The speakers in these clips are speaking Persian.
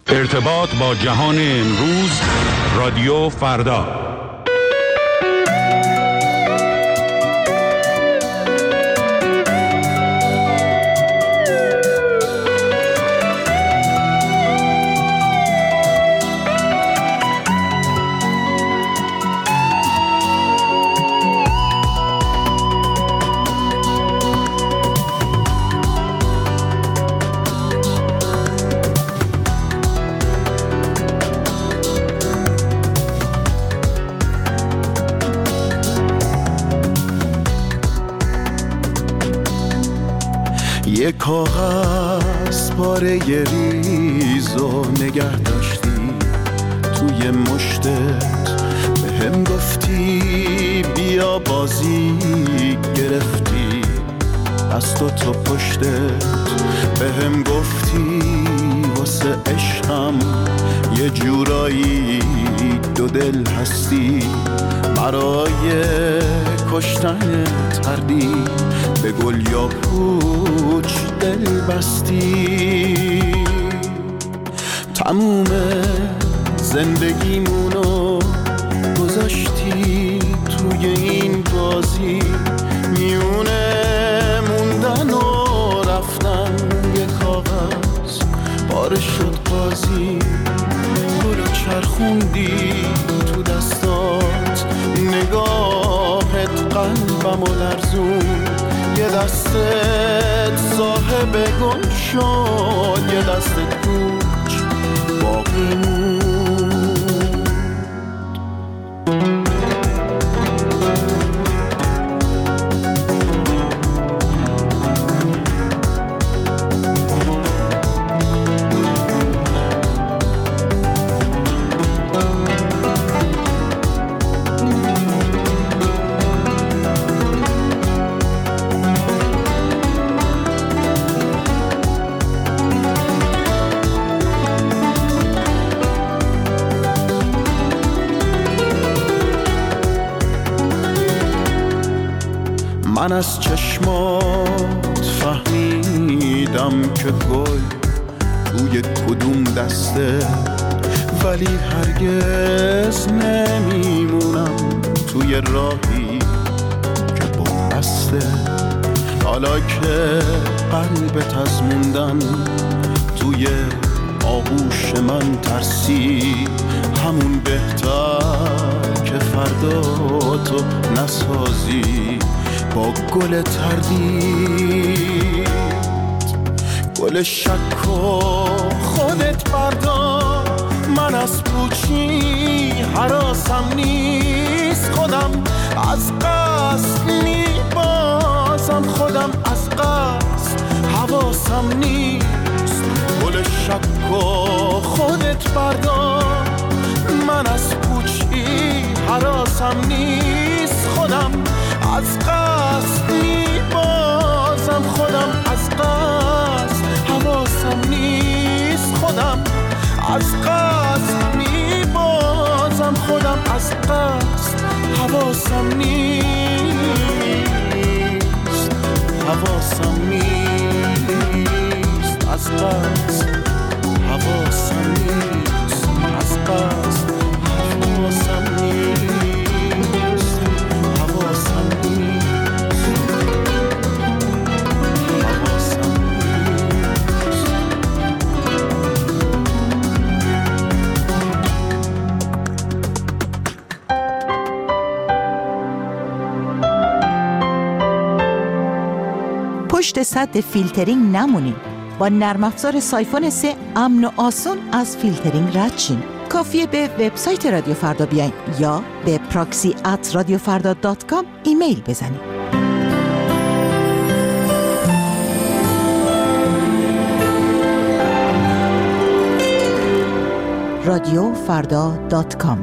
ارتباط با جهان امروز، رادیو فردا. یه کاغذ پاره ریزو نگه داشتی توی مشتت، به هم گفتی بیا بازی گرفتی از تو پشتت، به هم گفتی واسه عشقم یه جورایی دو دل هستی، برای کشتن تردی به گل یا پوچ دل بستی. تموم زندگیمونو گذاشتی توی این بازی، میونه موندن و رفتن یه کاغذ پاره شد بازی، گلو چرخوندی تو دستات، نگاهت قلبمو لرزون، یه دستت صاحب گم شد، یه دستت کوچ باقی موند. من از چشمات فهمیدم که گل توی کدوم دسته، ولی هرگز نمیمونم توی راهی که بسته. حالا که قلبت از موندن توی آغوش من ترسی، همون بهتر که فردا تو نسازی با گل تردید. گل شک و خودت بردار، من از پوچی هراسم نیست، خودم از قصد میبازم، خودم از قصد حواسم نیست. گل شک و خودت بردار، من از پوچی هراسم نیست، خودم از قصد میبازم، خودم از قصد حواسم نیست، خودم از قصد میبازم، خودم از قصد حواسم نیست، حواسم نیست، از قصد حواسم نیست، از قصد حواسم نیست، حواسم نیست، حواسم نیست. پشت سد فیلترینگ نمونید. با نرم افزار سایفون 3 امن و آسون از فیلترینگ رد شین. کافیه به وبسایت رادیو فردا بیاین یا به proxy@radiofarda.com ایمیل بزنید. radiofarda.com.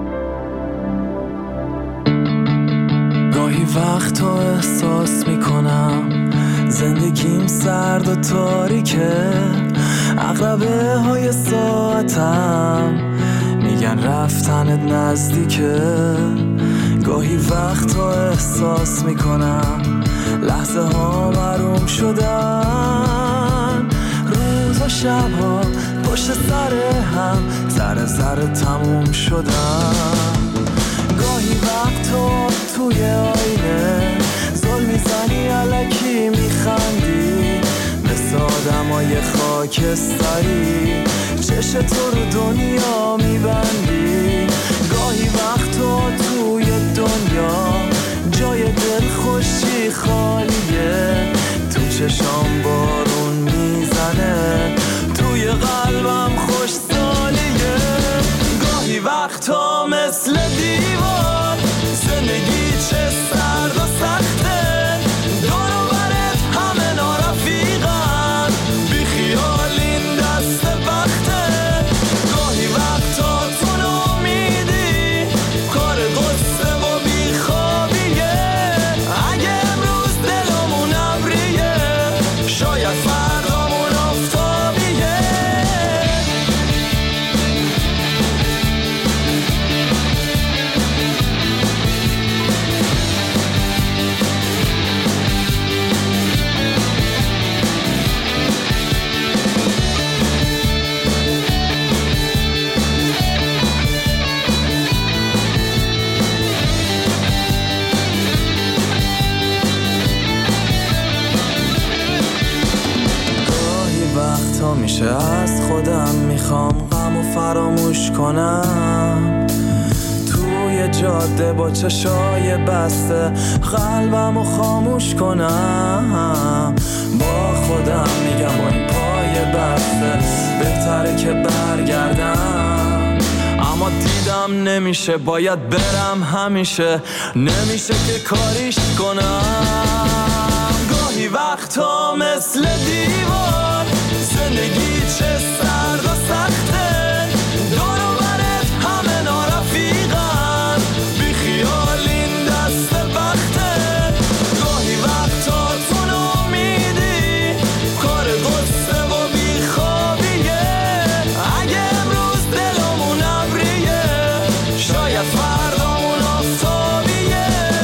گاهی وقتا احساس میکنم زندگیم سرد و تاریکه، عقربه های ساعتم میگن رفتنت نزدیکه. گاهی وقتا احساس میکنم لحظه ها محروم شدن، روز و شب ها پشت سر هم ذره ذره تموم شدم. گاهی وقتا توی آینه زل میزنی الکی میخندی، مثل آدمای خاکستری چش تو رو دنیا میبندی. گاهی وقتا توی دنیا جای دل خوشی خالیه، تو چشام بارون میزنه، توی قلبم خوش سالیه. گاهی وقتا مثل دیوار زندگی چه سرد و سخته، دور و برت همه نارفیقن، بی خیال این دست بخته. گاهی وقتا تو نامیدی کار قصه و بی خوابیه، اگه امروز دلمون ابریه شاید فردامون آفتابیه. وقتا میشه از خودم میخوام غم و فراموش کنم، توی جاده با چشای بسته قلبم و خاموش کنم. با خودم میگم با این پای بسته بهتره که برگردم، اما دیدم نمیشه، باید برم همیشه، نمیشه که کاریش کنم. گاهی وقتا مثل دیوار زندگی چه سرد و سخته، دور و برت همه نارفیقن، بی خیال این دست بخته. گاهی وقتا تو نامیدی کار قصه و بی خوابیه، اگه امروز دلمون ابریه شاید فردامون آفتابیه.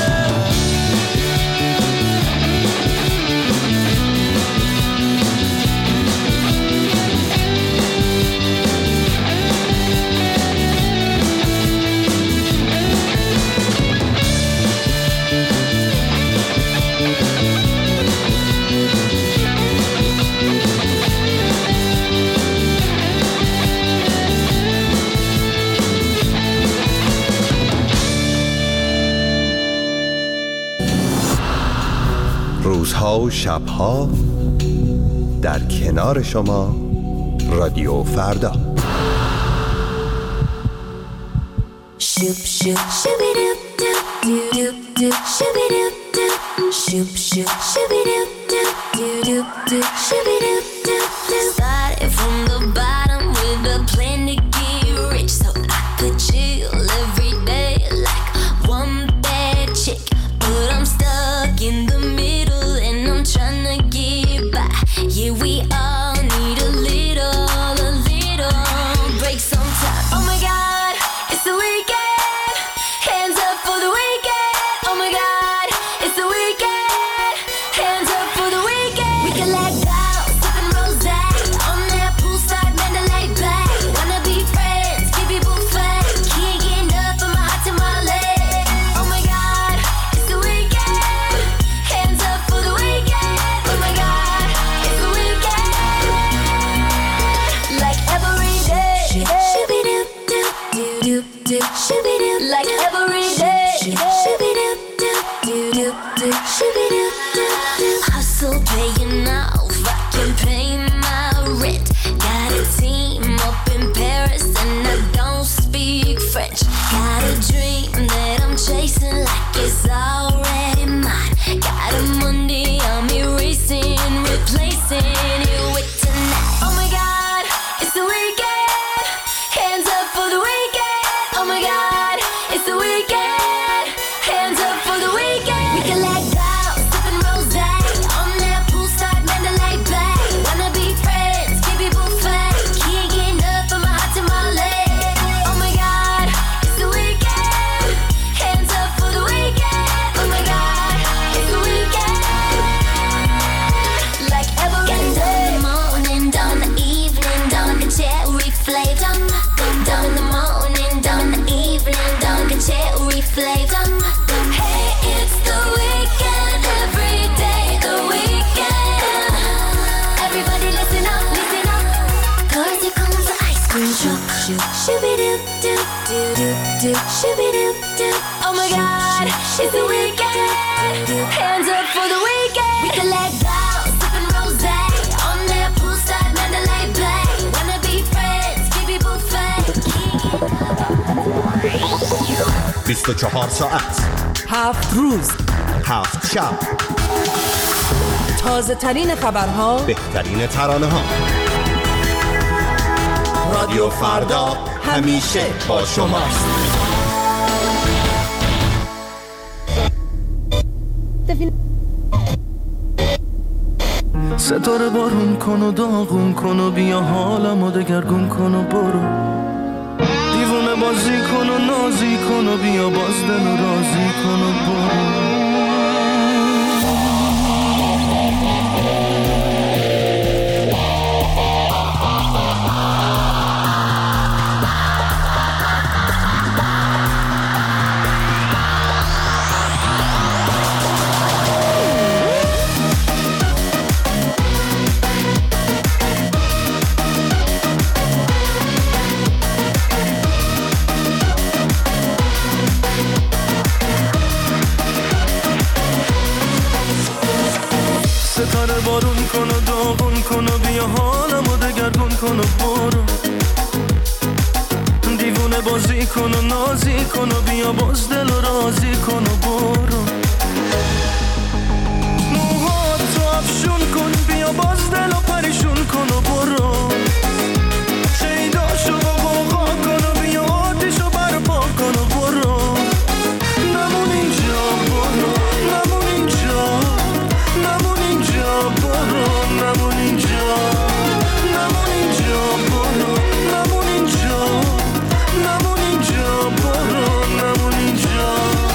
روزها و شبها در کنار شما رادیو فردا. Shoop shoop shooby-doo doo doo doo shooby-doo doo. Shoop shoop shooby-doo doo doo doo shooby-doo doo. Started from the bottom with a plan to get rich, so I could chill every day like one bad chick. But I'm stuck in the middle and I'm tryna get by. Yeah, we all need a little break sometime. Oh my God, it's the weekend. Hands up for the weekend. Oh my God, it's the weekend. Hands up for the weekend. We can let go, sipping rosé on that poolside Mandalay Bay. Wanna be friends, keep people fed. Can't get enough of my hot tamale. Oh my God, it's the weekend. Hands up for the weekend. Oh my God, it's the weekend. Like every day. Shooby-doo doo doo doo shooby-doo. Like every day. Shooby-doo doo doo doo shooby-doo doo. Hustle paying off, I can pay my rent. Got a team up in Paris and I don't speak French. Got a dream that I'm chasing like it's already mine. Got a Monday I'm erasing, replacing it with tonight. Oh my God, it's the weekend. Hands up for the weekend. Oh my God, it's the weekend. Oh my God, it's the weekend. Hands up for the weekend. We can let go, sipping rosé on that poolside Mandalay Bay. Wanna be friends, keep it buffet. 24 ساعت 7 روز 7 شب تازه ترین خبرها بهترین ترانه ها رادیو فردا همیشه با شماست. ستاره بارون کن و داغون کن و بیا حالمو دگرگون کن و برو دیوونه بازی کن و نازی کن و بیا باز دل و رازی کن و برو ستاره بارون کن و داغون کن و بیا حالمو دگرگون کن و برو دیوونه بازی کن و نازی کن و بیا باز دل و رازی کن و برو موهاتو افشون کن بیا باز دل و پریشون کن و برو شیداشو بغا کن و بیا آتیشو برپا کن و برو نمون اینجا برو نمون اینجا نمون اینجا برو نمون اینجا نمون اینجا برو نمون اینجا نمون اینجا برو نمون اینجا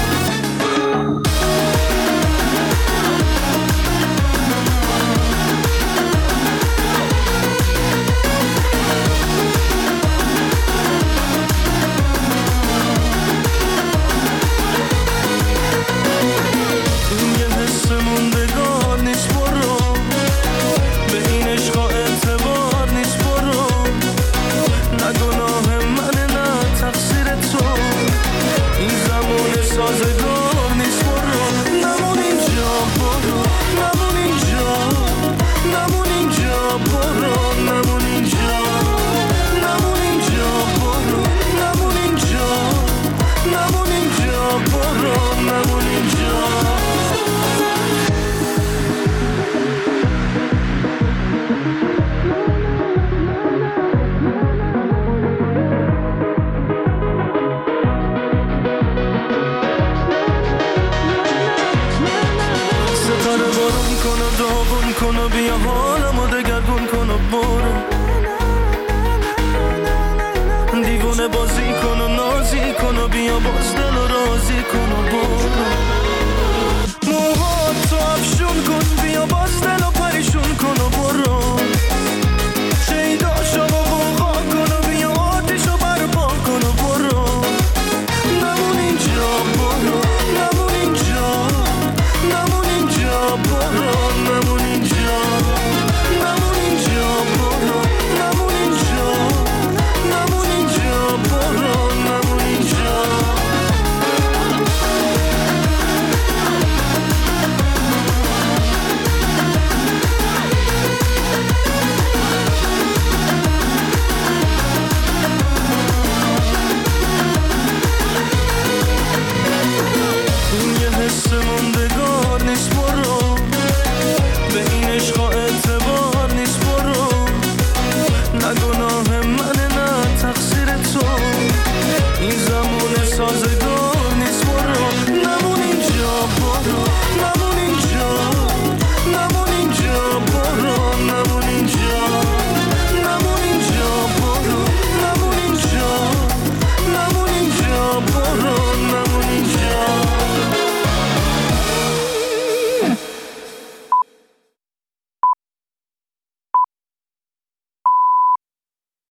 این یه حس موندگار نیست برو به این عشقا اعتبار نیست برو نه گناه منه نه تقصیر تو این زمان سازگار نیست برو نمون اینجا برو نمون اینجا نمون اینجا برو نمون اینجا نمون اینجا برو نمون اینجا نمون اینجا برو نمون اینجا ستاره بارون کن و داغون کن و بیا حالمو دگرگون کن و برو دیوونه بازی کن و نازی کن و بیا باز دل و رازی کن و برو